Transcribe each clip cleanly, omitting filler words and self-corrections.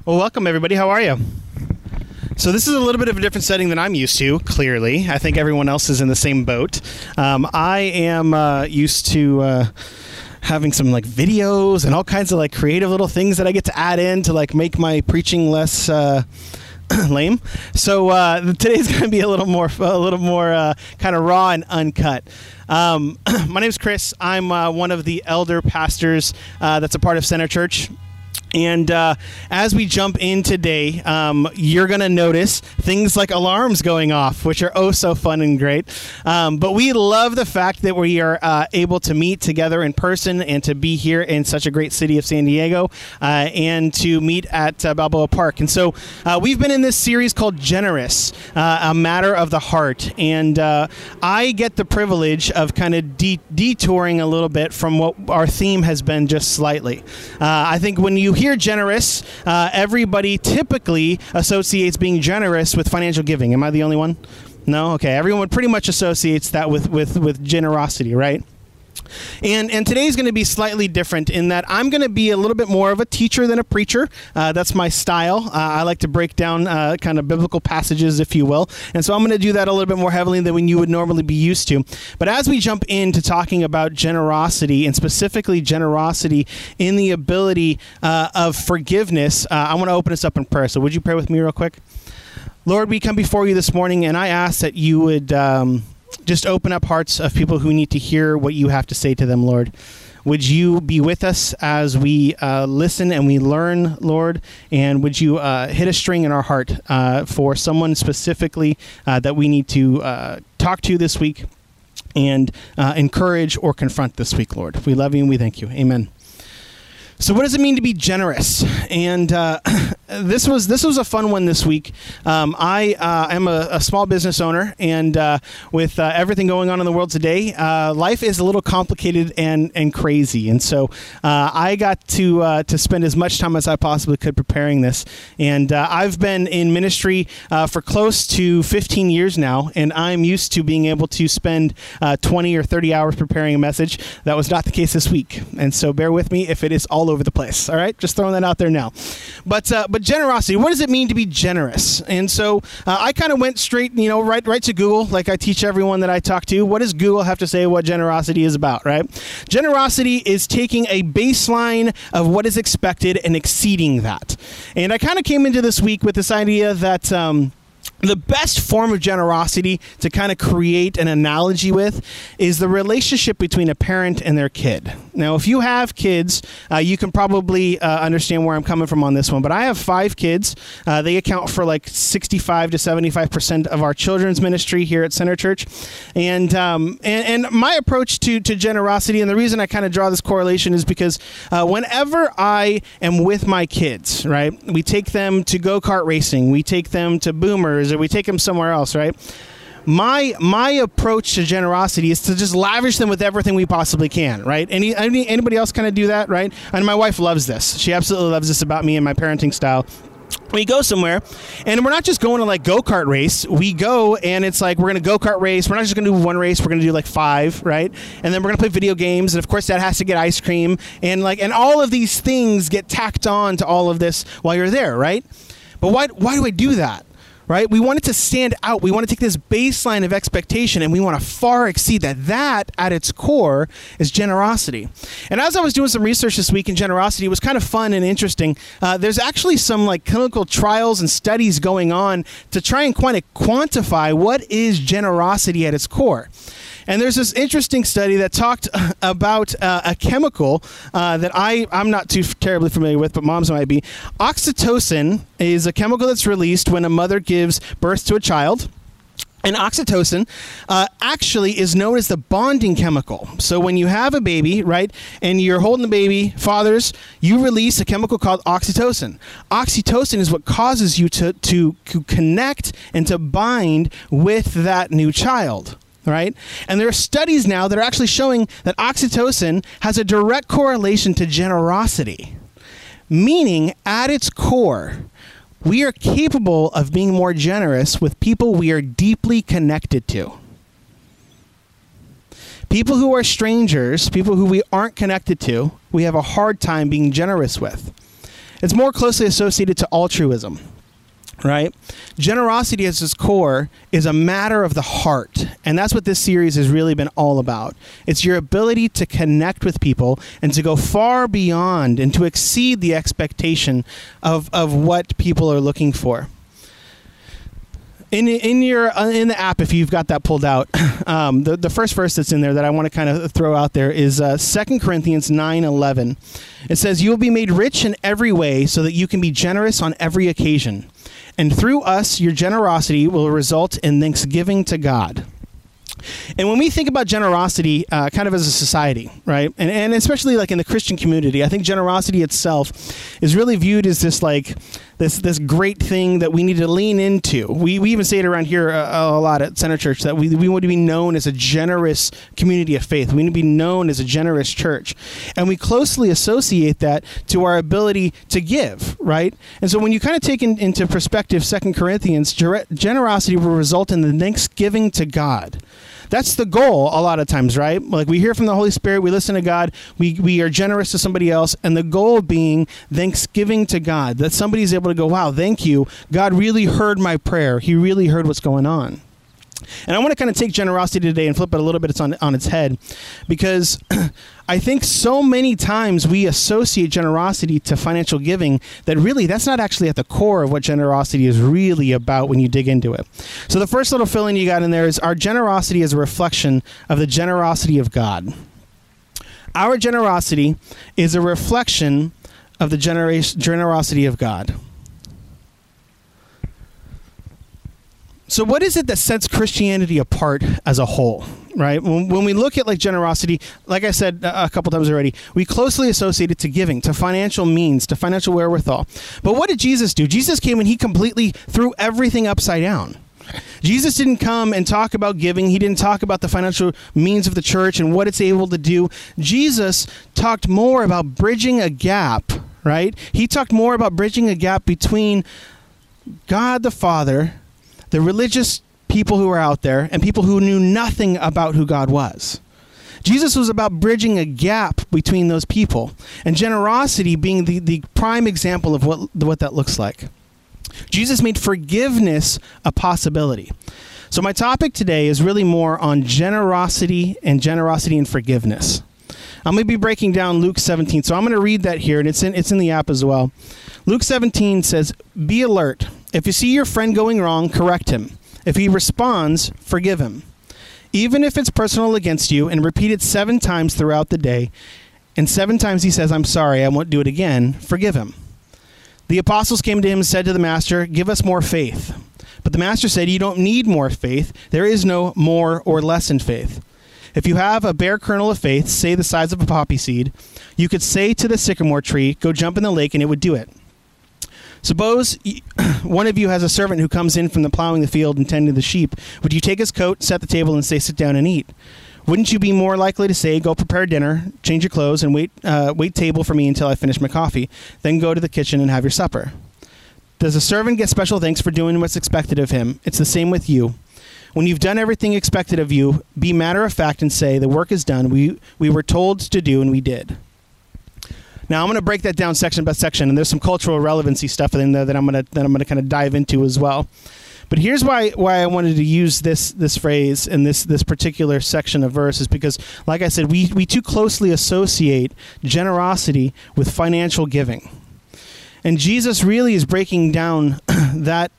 Well, welcome everybody. How are you? So this is a little bit of a different setting than I'm used to, clearly. I think everyone else is in the same boat. I am used to having some like videos and all kinds of like creative little things that I get to add in to like make my preaching less lame. So today's going to be a little more kind of raw and uncut. My name is Chris. I'm one of the elder pastors that's a part of Center Church. And as we jump in today, you're going to notice things like alarms going off, which are oh so fun and great. But we love the fact that we are able to meet together in person and to be here in such a great city of San Diego and to meet at Balboa Park. And so we've been in this series called Generous, a matter of the heart. And I get the privilege of kind of detouring a little bit from what our theme has been just slightly. I think when you hear generous, everybody typically associates being generous with financial giving. Am I the only one? No? Okay. Everyone pretty much associates that with generosity, right? And today's going to be slightly different in that I'm going to be a little bit more of a teacher than a preacher. That's my style. I like to break down kind of biblical passages, if you will. And so I'm going to do that a little bit more heavily than when you would normally be used to. But as we jump into talking about generosity, and specifically generosity in the ability of forgiveness, I want to open us up in prayer. So would you pray with me real quick? Lord, we come before you this morning, and I ask that you would just open up hearts of people who need to hear what you have to say to them, Lord. Would you be with us as we listen and we learn, Lord? And would you hit a string in our heart for someone specifically that we need to talk to this week and encourage or confront this week, Lord? We love you and we thank you. Amen. So what does it mean to be generous? And this was a fun one this week. I am a small business owner, and with everything going on in the world today, life is a little complicated and crazy. And so I got to spend as much time as I possibly could preparing this. And I've been in ministry for close to 15 years now, and I'm used to being able to spend 20 or 30 hours preparing a message. That was not the case this week. And so bear with me if it is all over the place. All right, just throwing that out there now. But generosity, what does it mean to be generous? And so I kind of went straight, right to Google, like I teach everyone that I talk to. What does Google have to say what generosity is about, right? Generosity is taking a baseline of what is expected and exceeding that. And I kind of came into this week with this idea that the best form of generosity to kind of create an analogy with is the relationship between a parent and their kid. Now, if you have kids, you can probably understand where I'm coming from on this one, but I have 5 kids. They account for like 65 to 75% of our children's ministry here at Center Church. And my approach to generosity, and the reason I kind of draw this correlation is because whenever I am with my kids, right, we take them to go-kart racing, we take them to Boomers, or we take them somewhere else, right? My approach to generosity is to just lavish them with everything we possibly can, right? Anybody else kind of do that, right? And my wife loves this. She absolutely loves this about me and my parenting style. We go somewhere, and we're not just going to like go-kart race. We go, and it's like we're going to go-kart race. We're not just going to do one race. We're going to do like 5, right? And then we're going to play video games, and of course that has to get ice cream, and all of these things get tacked on to all of this while you're there, right? But why do I do that? Right? We want it to stand out. We want to take this baseline of expectation and we want to far exceed that. That, at its core, is generosity. And as I was doing some research this week in generosity, it was kind of fun and interesting. There's actually some like clinical trials and studies going on to try and quantify what is generosity at its core. And there's this interesting study that talked about a chemical that I'm not too terribly familiar with, but moms might be. Oxytocin is a chemical that's released when a mother gives birth to a child. And oxytocin actually is known as the bonding chemical. So when you have a baby, right, and you're holding the baby, fathers, you release a chemical called oxytocin. Oxytocin is what causes you to connect and to bind with that new child. Right? And there are studies now that are actually showing that oxytocin has a direct correlation to generosity, meaning at its core, we are capable of being more generous with people we are deeply connected to. People who are strangers, people who we aren't connected to, we have a hard time being generous with. It's more closely associated to altruism, right? Generosity at its core is a matter of the heart. And that's what this series has really been all about. It's your ability to connect with people and to go far beyond and to exceed the expectation of what people are looking for. In the app, if you've got that pulled out, the first verse that's in there that I want to kind of throw out there is 2 Corinthians 9:11. It says, "You will be made rich in every way so that you can be generous on every occasion. And through us, your generosity will result in thanksgiving to God." And when we think about generosity kind of as a society, right, and especially like in the Christian community, I think generosity itself is really viewed as this great thing that we need to lean into. We even say it around here a lot at Center Church that we want to be known as a generous community of faith. We need to be known as a generous church. And we closely associate that to our ability to give, right? And so when you kind of take into perspective 2 Corinthians, generosity will result in the thanksgiving to God. That's the goal a lot of times, right? Like we hear from the Holy Spirit, we listen to God, we are generous to somebody else, and the goal being thanksgiving to God, that somebody's able to go, wow, thank you. God really heard my prayer. He really heard what's going on. And I want to kind of take generosity today and flip it a little bit on its head, because I think so many times we associate generosity to financial giving that really that's not actually at the core of what generosity is really about when you dig into it. So the first little fill-in you got in there is our generosity is a reflection of the generosity of God. Our generosity is a reflection of the generosity of God. So what is it that sets Christianity apart as a whole, right? When we look at like generosity, like I said a couple times already, we closely associate it to giving, to financial means, to financial wherewithal. But what did Jesus do? Jesus came and he completely threw everything upside down. Jesus didn't come and talk about giving. He didn't talk about the financial means of the church and what it's able to do. Jesus talked more about bridging a gap, right? He talked more about bridging a gap between God the Father, the religious people who were out there, and people who knew nothing about who God was. Jesus was about bridging a gap between those people, and generosity being the prime example of what that looks like. Jesus made forgiveness a possibility. So my topic today is really more on generosity and forgiveness. I'm going to be breaking down Luke 17, so I'm going to read that here, and it's in the app as well. Luke 17 says, "Be alert. If you see your friend going wrong, correct him. If he responds, forgive him. Even if it's personal against you, and repeat it 7 times throughout the day, and 7 times he says, 'I'm sorry, I won't do it again,' forgive him." The apostles came to him and said to the master, "Give us more faith." But the master said, "You don't need more faith. There is no more or less in faith. If you have a bare kernel of faith, say the size of a poppy seed, you could say to the sycamore tree, 'Go jump in the lake,' and it would do it. Suppose one of you has a servant who comes in from the plowing the field and tending the sheep. Would you take his coat, set the table, and say, 'Sit down and eat'? Wouldn't you be more likely to say, 'Go prepare dinner, change your clothes, and wait table for me until I finish my coffee. Then go to the kitchen and have your supper'? Does a servant get special thanks for doing what's expected of him? It's the same with you. When you've done everything expected of you, be matter of fact and say, 'The work is done. We were told to do, and we did.'" Now I'm going to break that down section by section, and there's some cultural relevancy stuff in there that I'm going to kind of dive into as well. But here's why I wanted to use this phrase in this particular section of verses, because, like I said, we too closely associate generosity with financial giving, and Jesus really is breaking down that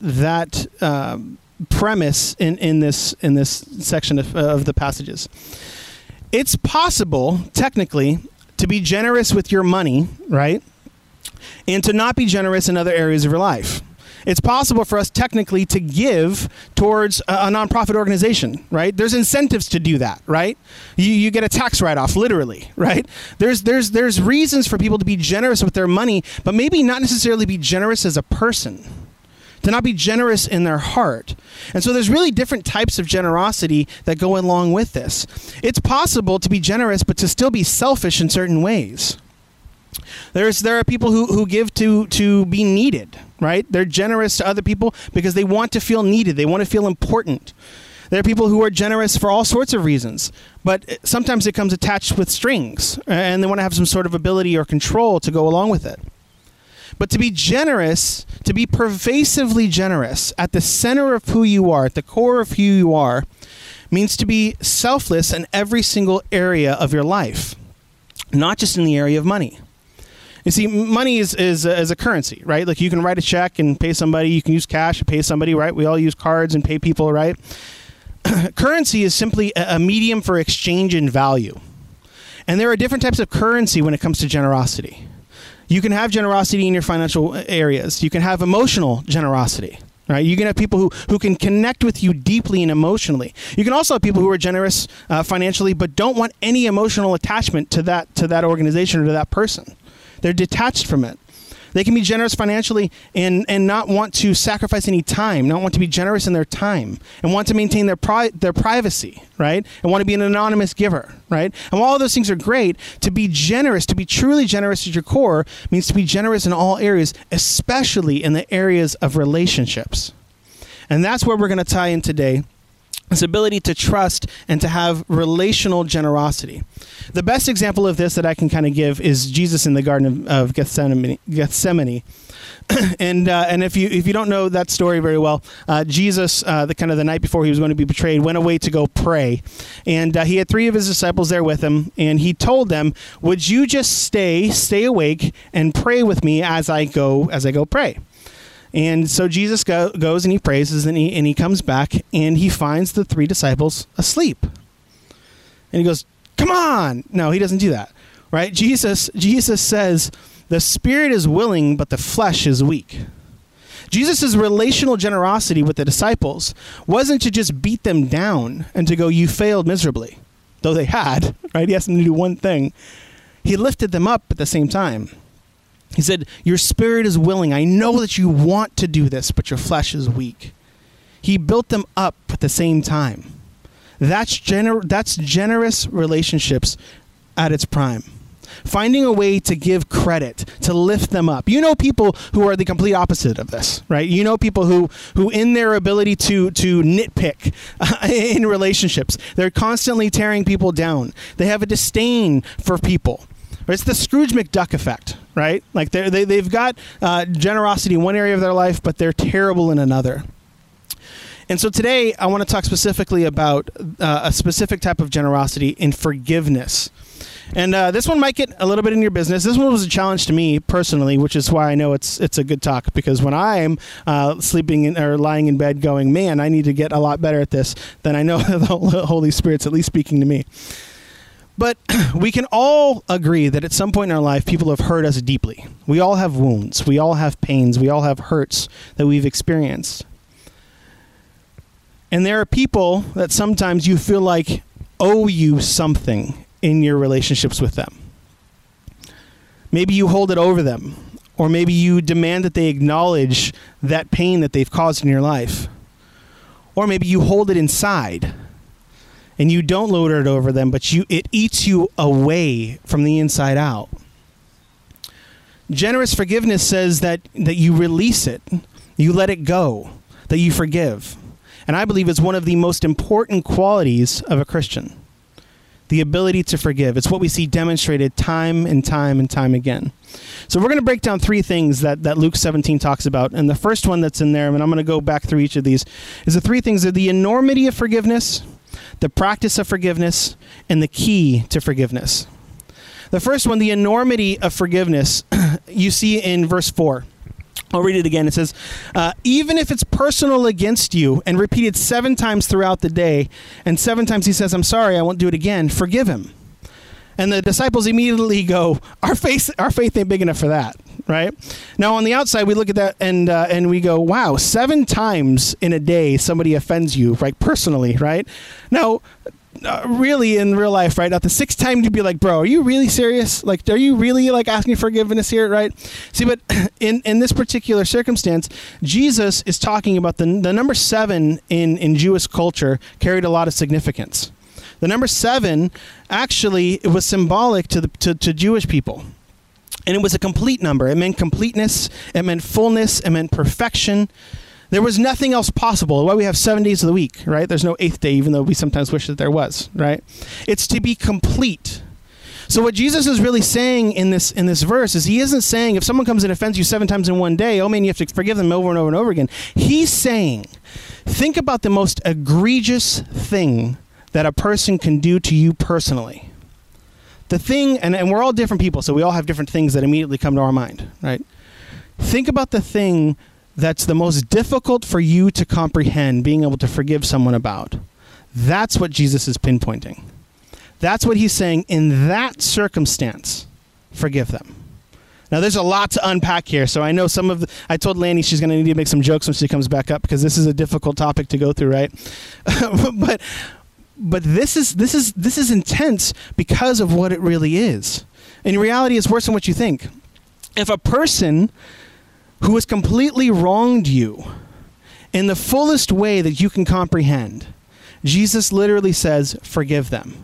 premise in this section of the passages. It's possible, technically, to be generous with your money, right? And to not be generous in other areas of your life. It's possible for us technically to give towards a nonprofit organization, right? There's incentives to do that, right? You get a tax write-off, literally, right? There's reasons for people to be generous with their money, but maybe not necessarily be generous as a person, to not be generous in their heart. And so there's really different types of generosity that go along with this. It's possible to be generous, but to still be selfish in certain ways. There are people who give to be needed, right? They're generous to other people because they want to feel needed. They want to feel important. There are people who are generous for all sorts of reasons, but sometimes it comes attached with strings, and they want to have some sort of ability or control to go along with it. But to be generous, to be pervasively generous at the center of who you are, at the core of who you are, means to be selfless in every single area of your life, not just in the area of money. You see, money is a currency, right? Like you can write a check and pay somebody. You can use cash and pay somebody, right? We all use cards and pay people, right? Currency is simply a medium for exchange and value. And there are different types of currency when it comes to generosity. You can have generosity in your financial areas. You can have emotional generosity, right? You can have people who can connect with you deeply and emotionally. You can also have people who are generous financially but don't want any emotional attachment to that organization or to that person. They're detached from it. They can be generous financially and not want to sacrifice any time, not want to be generous in their time, and want to maintain their privacy, right? And want to be an anonymous giver, right? And while all those things are great, to be generous, to be truly generous at your core, means to be generous in all areas, especially in the areas of relationships. And that's where we're going to tie in today. This ability to trust and to have relational generosity. The best example of this that I can kind of give is Jesus in the Garden of Gethsemane. And if you don't know that story very well, Jesus, the night before he was going to be betrayed, went away to go pray, and he had 3 of his disciples there with him, and he told them, "Would you just stay awake and pray with me as I go pray?" And so Jesus goes and he prays, and he comes back and he finds the 3 disciples asleep. And he goes, "Come on!" No, he doesn't do that, right? Jesus says, "The spirit is willing, but the flesh is weak." Jesus' relational generosity with the disciples wasn't to just beat them down and to go, "You failed miserably," though they had, right? He asked them to do one thing. He lifted them up at the same time. He said, "Your spirit is willing. I know that you want to do this, but your flesh is weak." He built them up at the same time. That's generous relationships at its prime. Finding a way to give credit, to lift them up. You know people who are the complete opposite of this, right? You know people who in their ability to nitpick in relationships, they're constantly tearing people down. They have a disdain for people. It's the Scrooge McDuck effect, right? Like they've got generosity in one area of their life, but they're terrible in another. And so today I want to talk specifically about a specific type of generosity in forgiveness. And this one might get a little bit in your business. This one was a challenge to me personally, which is why I know it's a good talk, because when I'm sleeping or lying in bed going, "Man, I need to get a lot better at this," then I know the Holy Spirit's at least speaking to me. But we can all agree that at some point in our life, people have hurt us deeply. We all have wounds. We all have pains. We all have hurts that we've experienced. And there are people that sometimes you feel like owe you something in your relationships with them. Maybe you hold it over them, or maybe you demand that they acknowledge that pain that they've caused in your life. Or maybe you hold it inside and you don't load it over them, but it eats you away from the inside out. Generous forgiveness says that you release it, you let it go, that you forgive. And I believe it's one of the most important qualities of a Christian, the ability to forgive. It's what we see demonstrated time and time and time again. So we're going to break down 3 things that Luke 17 talks about. And the first one that's in there, and I'm going to go back through each of these, is the 3 things: the enormity of forgiveness, the practice of forgiveness, and the key to forgiveness. The first one, the enormity of forgiveness, you see in verse 4. I'll read it again. It says, "Even if it's personal against you and repeated 7 times throughout the day, and 7 times he says, 'I'm sorry, I won't do it again,' forgive him." And the disciples immediately go, our faith ain't big enough for that, right? Now, on the outside, we look at that and we go, wow, 7 times in a day somebody offends you, right, personally, right? Now, really in real life, right? At the 6th time, you'd be like, "Bro, are you really serious? Like, are you really like asking forgiveness here?" Right? See, but in this particular circumstance, Jesus is talking about the number 7 in Jewish culture carried a lot of significance. The number 7 actually, it was symbolic to Jewish people. And it was a complete number. It meant completeness. It meant fullness. It meant perfection. There was nothing else possible. Why we have 7 days of the week, right? There's no 8th day, even though we sometimes wish that there was, right? It's to be complete. So what Jesus is really saying in this verse is he isn't saying if someone comes and offends you 7 times in one day, oh man, you have to forgive them over and over and over again. He's saying, think about the most egregious thing that a person can do to you personally. The thing, and we're all different people, so we all have different things that immediately come to our mind, right? Think about the thing that's the most difficult for you to comprehend, being able to forgive someone about. That's what Jesus is pinpointing. That's what he's saying. In that circumstance, forgive them. Now, there's a lot to unpack here, so I know I told Lanny she's going to need to make some jokes when she comes back up, because this is a difficult topic to go through, right? But this is intense because of what it really is. In reality, it's worse than what you think. If a person who has completely wronged you in the fullest way that you can comprehend, Jesus literally says, forgive them.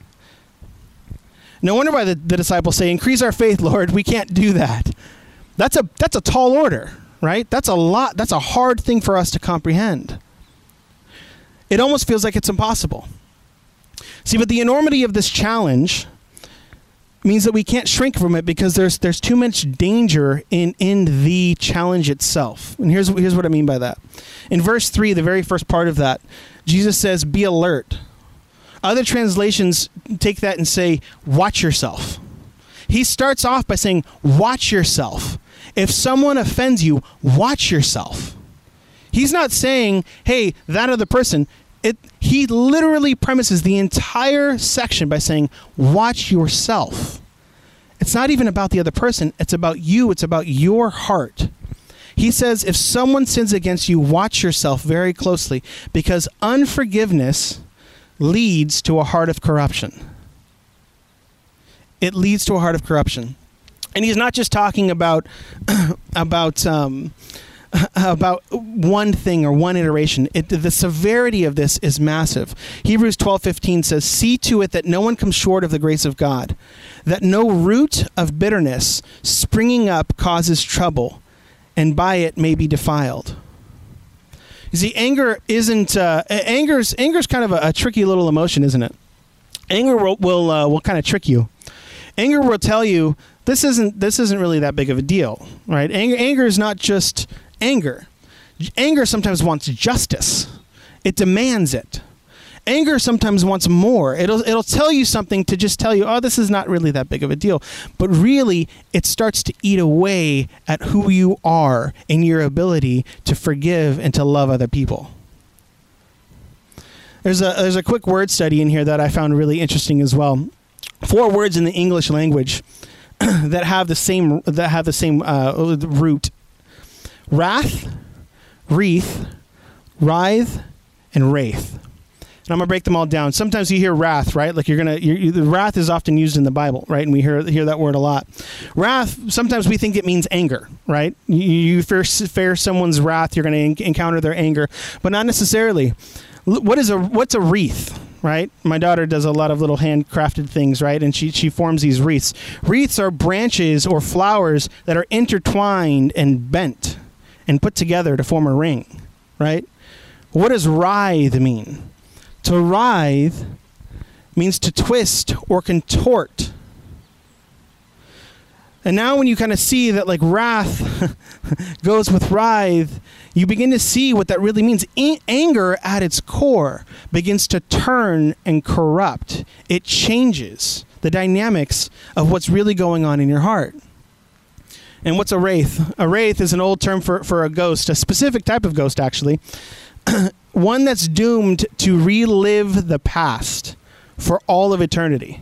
No wonder why the disciples say, increase our faith, Lord. We can't do that. That's a tall order, right? That's a lot. That's a hard thing for us to comprehend. It almost feels like it's impossible. See, but the enormity of this challenge means that we can't shrink from it because there's too much danger in the challenge itself. And here's what I mean by that. In verse 3, the very first part of that, Jesus says, be alert. Other translations take that and say, watch yourself. He starts off by saying, watch yourself. If someone offends you, watch yourself. He's not saying, hey, that other person. He literally premises the entire section by saying, watch yourself. It's not even about the other person. It's about you. It's about your heart. He says, if someone sins against you, watch yourself very closely, because unforgiveness leads to a heart of corruption. It leads to a heart of corruption. And he's not just talking about one thing or one iteration. The severity of this is massive. Hebrews 12:15 says, see to it that no one comes short of the grace of God, that no root of bitterness springing up causes trouble, and by it may be defiled. You see, anger isn't anger's kind of a tricky little emotion, isn't it? Anger will kind of trick you. Anger will tell you this isn't really that big of a deal, right? Anger is not just anger. Anger sometimes wants justice. It demands it. Anger sometimes wants more. It'll tell you something to just tell you, oh, this is not really that big of a deal. But really, it starts to eat away at who you are and your ability to forgive and to love other people. There's a quick word study in here that I found really interesting as well. 4 words in the English language that have the same root: wrath, wreath, writhe, and wraith. And I'm going to break them all down. Sometimes you hear wrath, right? Like the wrath is often used in the Bible, right? And we hear that word a lot. Wrath, sometimes we think it means anger, right? You fear someone's wrath, you're going to encounter their anger, but not necessarily. What's a wreath, right? My daughter does a lot of little handcrafted things, right? And she forms these wreaths. Wreaths are branches or flowers that are intertwined and bent and put together to form a ring, right? What does writhe mean? To writhe means to twist or contort. And now when you kind of see that like wrath goes with writhe, you begin to see what that really means. Anger at its core begins to turn and corrupt. It changes the dynamics of what's really going on in your heart. And what's a wraith? A wraith is an old term for a ghost, a specific type of ghost actually. One that's doomed to relive the past for all of eternity.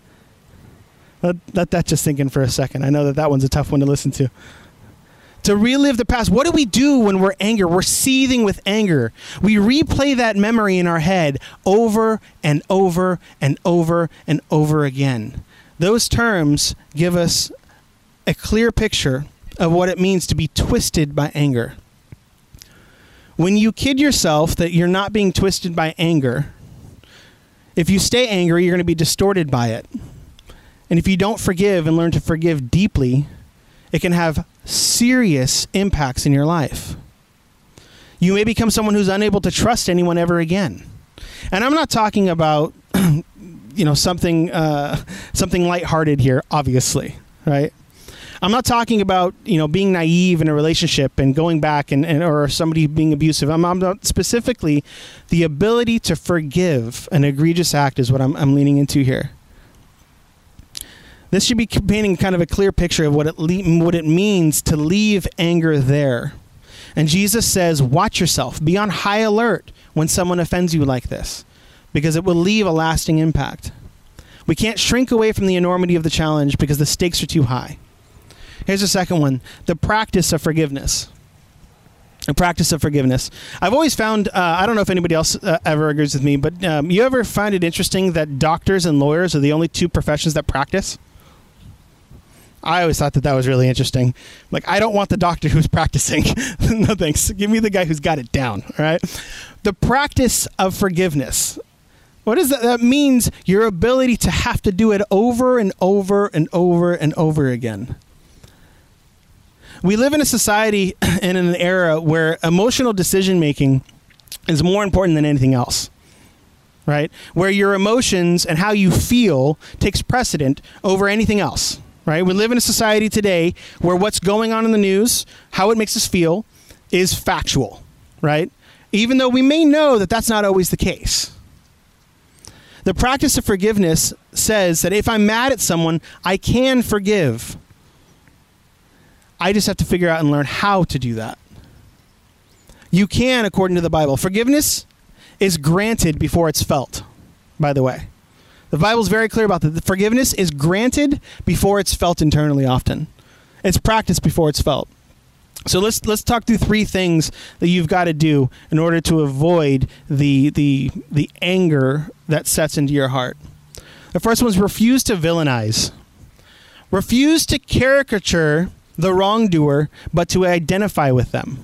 Let that just sink in for a second. I know that one's a tough one to listen to. To relive the past. What do we do when we're angry? We're seething with anger. We replay that memory in our head over and over and over and over again. Those terms give us a clear picture of what it means to be twisted by anger. When you kid yourself that you're not being twisted by anger, if you stay angry, you're going to be distorted by it. And if you don't forgive and learn to forgive deeply, it can have serious impacts in your life. You may become someone who's unable to trust anyone ever again. And I'm not talking about something lighthearted here, obviously, right? I'm not talking about, being naive in a relationship and going back and or somebody being abusive. I'm not specifically the ability to forgive an egregious act is what I'm leaning into here. This should be painting kind of a clear picture of what it means to leave anger there. And Jesus says, watch yourself. Be on high alert when someone offends you like this, because it will leave a lasting impact. We can't shrink away from the enormity of the challenge because the stakes are too high. Here's the second one, the practice of forgiveness. The practice of forgiveness. I've always found, I don't know if anybody else ever agrees with me, but you ever find it interesting that doctors and lawyers are the only two professions that practice? I always thought that was really interesting. Like, I don't want the doctor who's practicing. No thanks. Give me the guy who's got it down, all right? The practice of forgiveness. What is that? That means your ability to have to do it over and over and over and over again. We live in a society and in an era where emotional decision-making is more important than anything else, right? Where your emotions and how you feel takes precedent over anything else, right? We live in a society today where what's going on in the news, how it makes us feel, is factual, right? Even though we may know that that's not always the case. The practice of forgiveness says that if I'm mad at someone, I can forgive. I just have to figure out and learn how to do that. You can, according to the Bible. Forgiveness is granted before it's felt, by the way. The Bible's very clear about that. The forgiveness is granted before it's felt internally often. It's practiced before it's felt. So let's talk through three things that you've got to do in order to avoid the anger that sets into your heart. The first one is refuse to villainize. Refuse to caricature the wrongdoer, but to identify with them.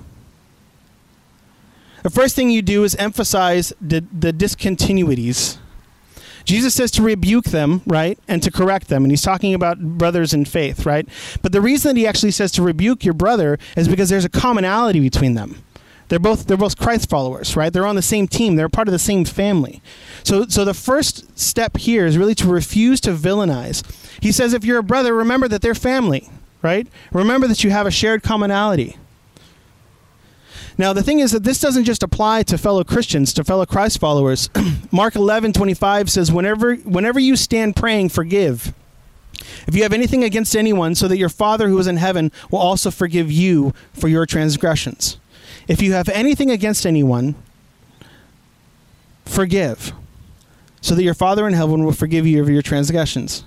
The first thing you do is emphasize the discontinuities. Jesus says to rebuke them, right, and to correct them. And he's talking about brothers in faith, right? But the reason that he actually says to rebuke your brother is because there's a commonality between them. They're both Christ followers, right? They're on the same team. They're part of the same family. So the first step here is really to refuse to villainize. He says if you're a brother, remember that they're family. Right? Remember that you have a shared commonality. Now, the thing is that this doesn't just apply to fellow Christians, to fellow Christ followers. Mark 11:25 says, whenever you stand praying, forgive. If you have anything against anyone, so that your Father who is in heaven will also forgive you for your transgressions. If you have anything against anyone, forgive, so that your Father in heaven will forgive you of your transgressions.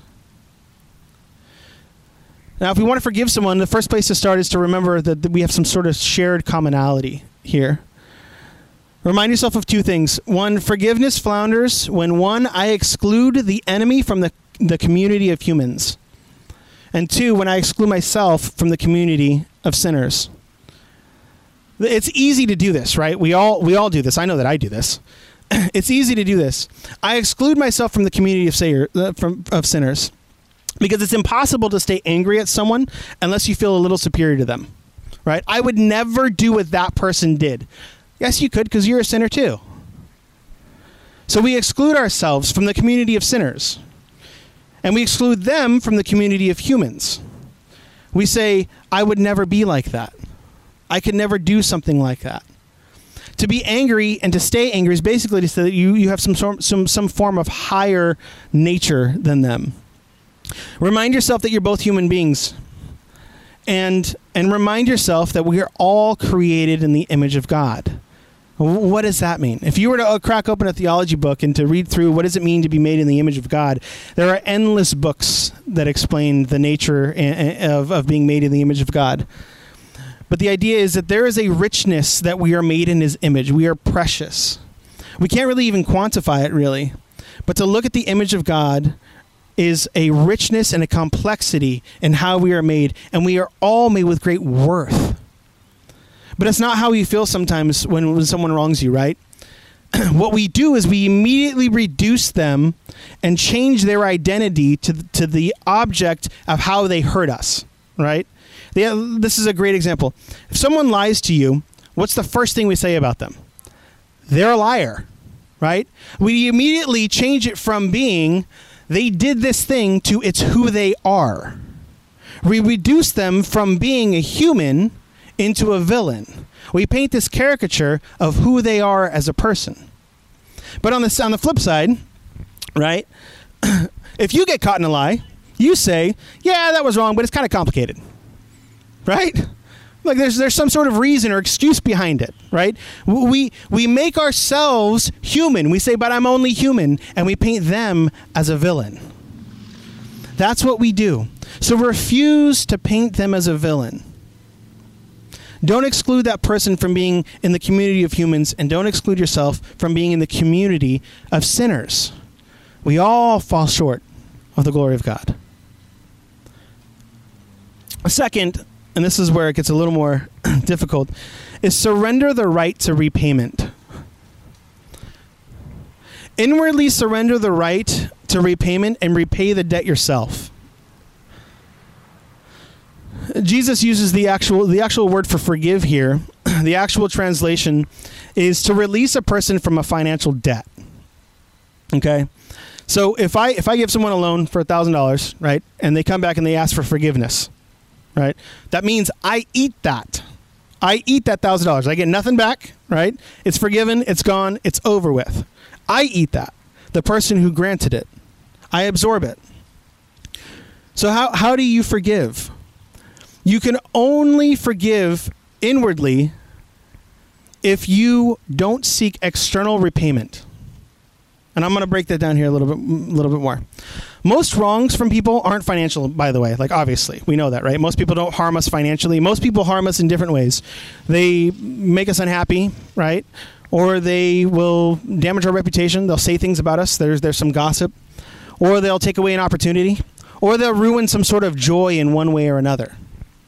Now, if we want to forgive someone, the first place to start is to remember that we have some sort of shared commonality here. Remind yourself of two things. One, forgiveness flounders when, one, I exclude the enemy from the community of humans. And two, when I exclude myself from the community of sinners. It's easy to do this, right? We all do this. I know that I do this. It's easy to do this. I exclude myself from the community of sinners. Because it's impossible to stay angry at someone unless you feel a little superior to them, right? I would never do what that person did. Yes, you could, because you're a sinner too. So we exclude ourselves from the community of sinners. And we exclude them from the community of humans. We say, I would never be like that. I could never do something like that. To be angry and to stay angry is basically to say that you have some form of higher nature than them. Remind yourself that you're both human beings. And remind yourself that we are all created in the image of God. What does that mean? If you were to crack open a theology book and to read through what does it mean to be made in the image of God, there are endless books that explain the nature of being made in the image of God. But the idea is that there is a richness that we are made in his image. We are precious. We can't really even quantify it, really. But to look at the image of God is a richness and a complexity in how we are made, and we are all made with great worth. But it's not how you feel sometimes when someone wrongs you, right? What we do is we immediately reduce them and change their identity to the object of how they hurt us, right? This is a great example. If someone lies to you, what's the first thing we say about them? They're a liar, right? We immediately change it from being they did this thing to it's who they are. We reduce them from being a human into a villain. We paint this caricature of who they are as a person. But on the flip side, right, if you get caught in a lie, you say, yeah, that was wrong, but it's kind of complicated, right? Like there's some sort of reason or excuse behind it, right? We make ourselves human. We say, but I'm only human, and we paint them as a villain. That's what we do. So refuse to paint them as a villain. Don't exclude that person from being in the community of humans, and don't exclude yourself from being in the community of sinners. We all fall short of the glory of God. Second, and this is where it gets a little more difficult, is surrender the right to repayment. Inwardly surrender the right to repayment and repay the debt yourself. Jesus uses the actual word for forgive here. The actual translation is to release a person from a financial debt. Okay? So if I give someone a loan for $1,000, right, and they come back and they ask for forgiveness, right? That means I eat that. I eat that $1,000. I get nothing back, right? It's forgiven. It's gone. It's over with. I eat that. The person who granted it. I absorb it. So how do you forgive? You can only forgive inwardly if you don't seek external repayment. And I'm going to break that down here a little bit more. Most wrongs from people aren't financial, by the way. Like, obviously, we know that, right? Most people don't harm us financially. Most people harm us in different ways. They make us unhappy, right? Or they will damage our reputation. They'll say things about us. There's some gossip. Or they'll take away an opportunity. Or they'll ruin some sort of joy in one way or another.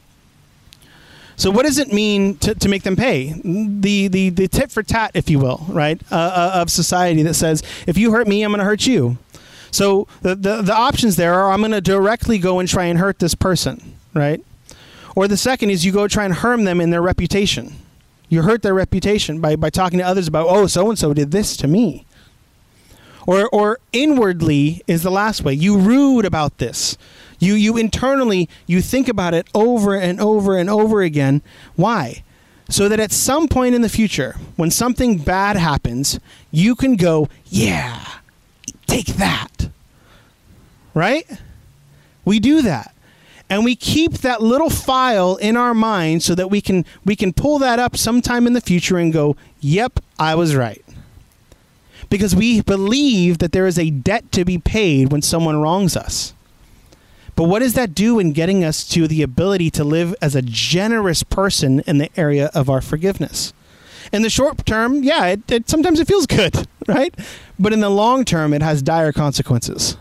So what does it mean to make them pay? The tit for tat, if you will, right, of society that says, if you hurt me, I'm going to hurt you. So the options there are, I'm going to directly go and try and hurt this person, right? Or the second is you go try and harm them in their reputation. You hurt their reputation by talking to others about, oh, so-and-so did this to me. Or inwardly is the last way. You rude about this. You internally, you think about it over and over and over again. Why? So that at some point in the future, when something bad happens, you can go, yeah, take that. Right? We do that. And we keep that little file in our mind so that we can pull that up sometime in the future and go, yep, I was right. Because we believe that there is a debt to be paid when someone wrongs us. But what does that do in getting us to the ability to live as a generous person in the area of our forgiveness? In the short term, yeah, sometimes it feels good, right? But in the long term, it has dire consequences.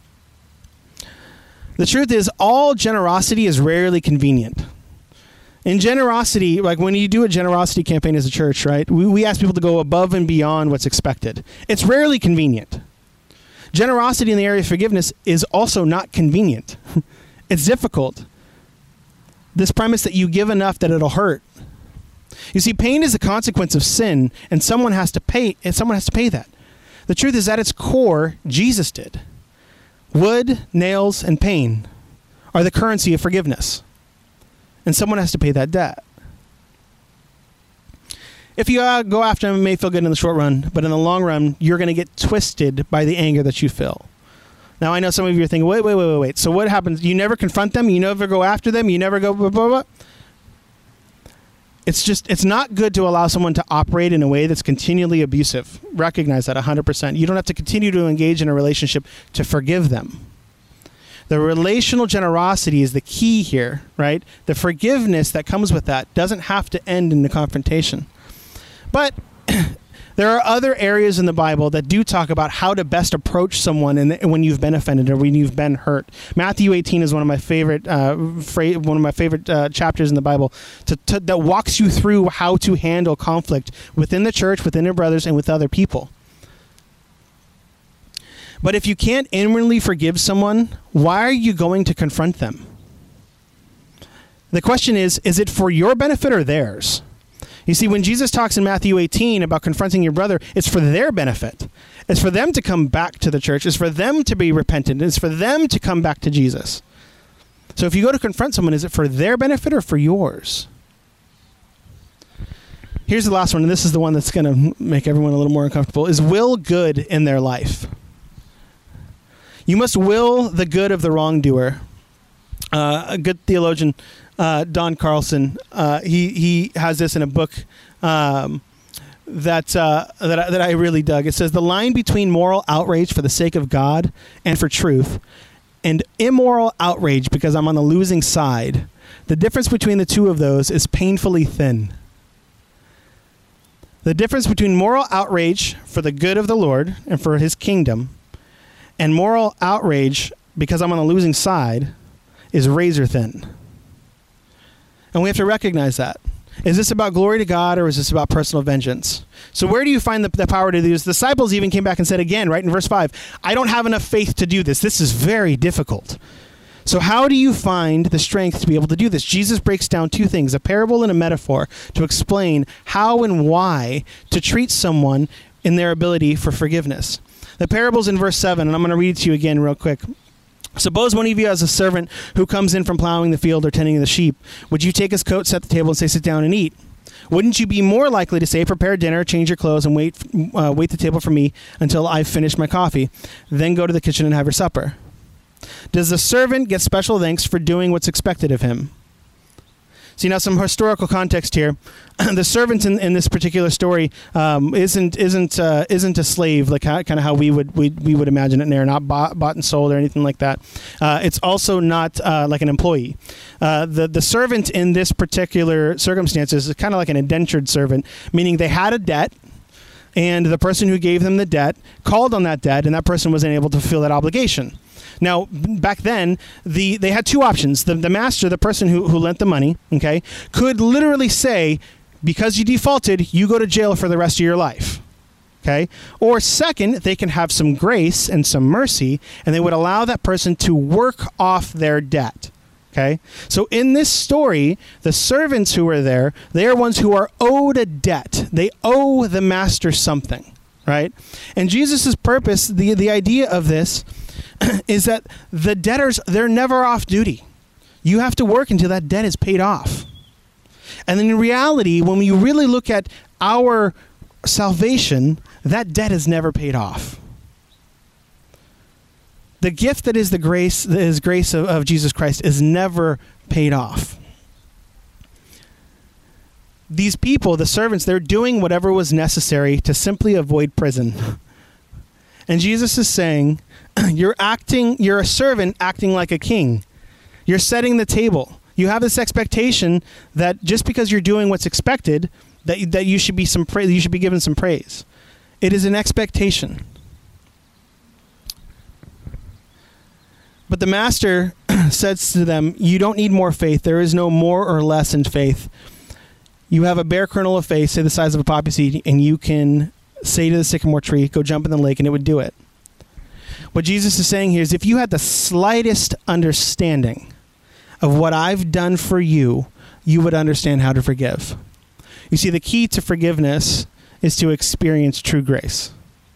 The truth is, all generosity is rarely convenient. In generosity, like when you do a generosity campaign as a church, right, we ask people to go above and beyond what's expected. It's rarely convenient. Generosity in the area of forgiveness is also not convenient. It's difficult. This premise that you give enough that it'll hurt. You see, pain is a consequence of sin, and someone has to pay that. The truth is, at its core, Jesus did. Wood, nails, and pain are the currency of forgiveness. And someone has to pay that debt. If you go after him, it may feel good in the short run, but in the long run, you're going to get twisted by the anger that you feel. Now, I know some of you are thinking, wait. So what happens? You never confront them? You never go after them? You never go blah, blah, blah? It's not good to allow someone to operate in a way that's continually abusive. Recognize that 100%. You don't have to continue to engage in a relationship to forgive them. The relational generosity is the key here, right? The forgiveness that comes with that doesn't have to end in the confrontation. But there are other areas in the Bible that do talk about how to best approach someone when you've been offended or when you've been hurt. Matthew 18 is one of my favorite chapters in the Bible that walks you through how to handle conflict within the church, within your brothers, and with other people. But if you can't inwardly forgive someone, why are you going to confront them? The question is it for your benefit or theirs? You see, when Jesus talks in Matthew 18 about confronting your brother, it's for their benefit. It's for them to come back to the church. It's for them to be repentant. It's for them to come back to Jesus. So if you go to confront someone, is it for their benefit or for yours? Here's the last one, and this is the one that's going to make everyone a little more uncomfortable, is will good in their life. You must will the good of the wrongdoer. A good theologian, Don Carlson, he has this in a book that I really dug. It says, the line between moral outrage for the sake of God and for truth, and immoral outrage because I'm on the losing side, the difference between the two of those is painfully thin. The difference between moral outrage for the good of the Lord and for his kingdom and moral outrage because I'm on the losing side is razor thin. And we have to recognize that. Is this about glory to God or is this about personal vengeance? So where do you find the power to do this? The disciples even came back and said again, right in verse 5, I don't have enough faith to do this. This is very difficult. So how do you find the strength to be able to do this? Jesus breaks down two things, a parable and a metaphor, to explain how and why to treat someone in their ability for forgiveness. The parable's in verse 7, and I'm going to read it to you again real quick. Suppose one of you has a servant who comes in from plowing the field or tending the sheep. Would you take his coat, set the table, and say, sit down and eat? Wouldn't you be more likely to say, prepare dinner, change your clothes, and wait the table for me until I've finished my coffee? Then go to the kitchen and have your supper. Does the servant get special thanks for doing what's expected of him? See, now some historical context here. The servant in this particular story isn't a slave, like kind of how we would imagine it. And they're not bought and sold or anything like that. It's also not like an employee. The servant in this particular circumstance is kind of like an indentured servant, meaning they had a debt. And the person who gave them the debt called on that debt, and that person wasn't able to fulfill that obligation. Now, back then, they had two options. The master, the person who lent the money, okay, could literally say, because you defaulted, you go to jail for the rest of your life. Okay? Or second, they can have some grace and some mercy, and they would allow that person to work off their debt. Okay? So in this story, the servants who are there, they are ones who are owed a debt. They owe the master something, right? And Jesus' purpose, the idea of this, is that the debtors, they're never off duty. You have to work until that debt is paid off. And then in reality, when you really look at our salvation, that debt is never paid off. The gift that is the grace of Jesus Christ is never paid off. These people, the servants, they're doing whatever was necessary to simply avoid prison. And Jesus is saying, you're a servant acting like a king. You're setting the table. You have this expectation that just because you're doing what's expected, that you should be you should be given some praise. It is an expectation. But the master says to them, you don't need more faith. There is no more or less in faith. You have a bare kernel of faith, say the size of a poppy seed, and you can say to the sycamore tree, go jump in the lake, and it would do it. What Jesus is saying here is if you had the slightest understanding of what I've done for you, you would understand how to forgive. You see, the key to forgiveness is to experience true grace.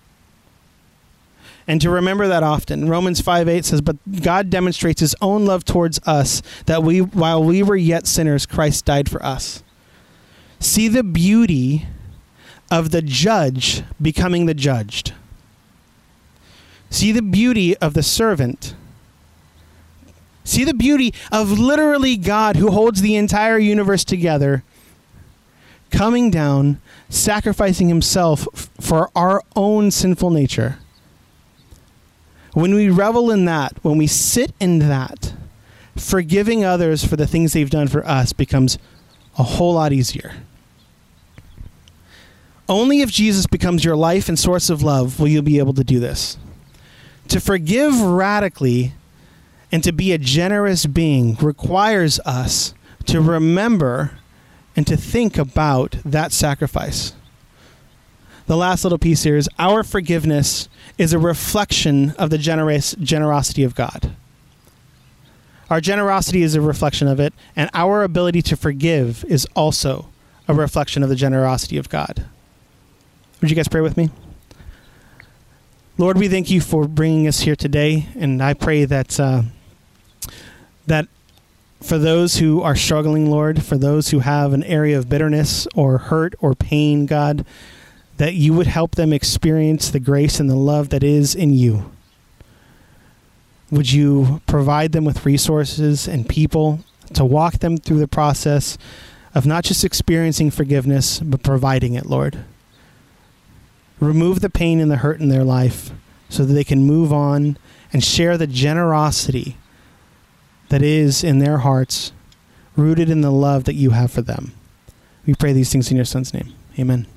And to remember that often. Romans 5:8 says, but God demonstrates his own love towards us, that while we were yet sinners, Christ died for us. See the beauty of the judge becoming the judged. See the beauty of the servant. See the beauty of literally God, who holds the entire universe together, coming down, sacrificing himself for our own sinful nature. When we revel in that, when we sit in that, forgiving others for the things they've done for us becomes a whole lot easier. Only if Jesus becomes your life and source of love will you be able to do this. To forgive radically and to be a generous being requires us to remember and to think about that sacrifice. The last little piece here is our forgiveness is a reflection of the generosity of God. Our generosity is a reflection of it, and our ability to forgive is also a reflection of the generosity of God. Would you guys pray with me? Lord, we thank you for bringing us here today, and I pray that that for those who are struggling, Lord, for those who have an area of bitterness or hurt or pain, God, that you would help them experience the grace and the love that is in you. Would you provide them with resources and people to walk them through the process of not just experiencing forgiveness, but providing it, Lord. Remove the pain and the hurt in their life so that they can move on and share the generosity that is in their hearts, rooted in the love that you have for them. We pray these things in your Son's name. Amen.